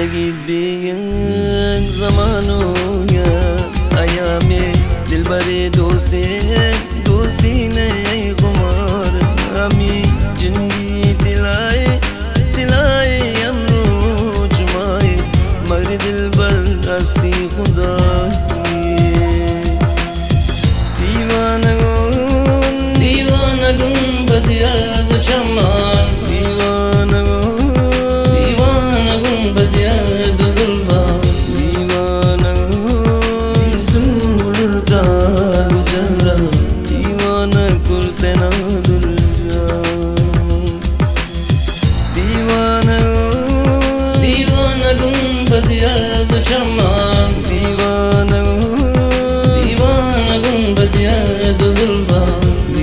لقيت بيك زمانو يا أيامي دلبري دوستي نهي قمار أمي جندي تلاي أمرو جماي مغري دلبر أستي خداي ديوانگون بدیاد چمان دیوانگون بدیاد زلفان دیوانگون سولتا گجرا دیوان کرتے نا درجا دیوانگون بدیاد چمان دیوانگون بدیاد زلفان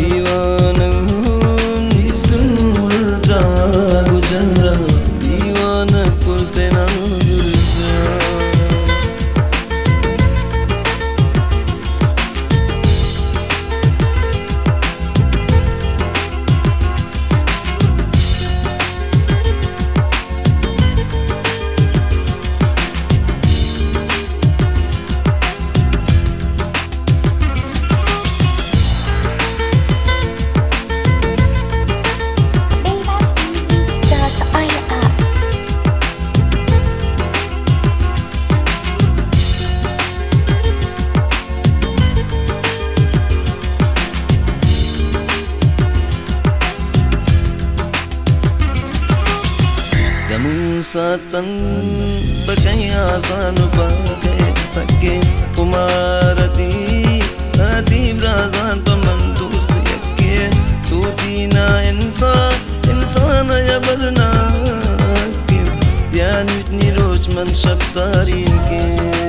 Satan pakai asan pakai sakit kumarati hati berazan paman dost yakin sutina insan ya barna diyan itni roj man shabtarin ke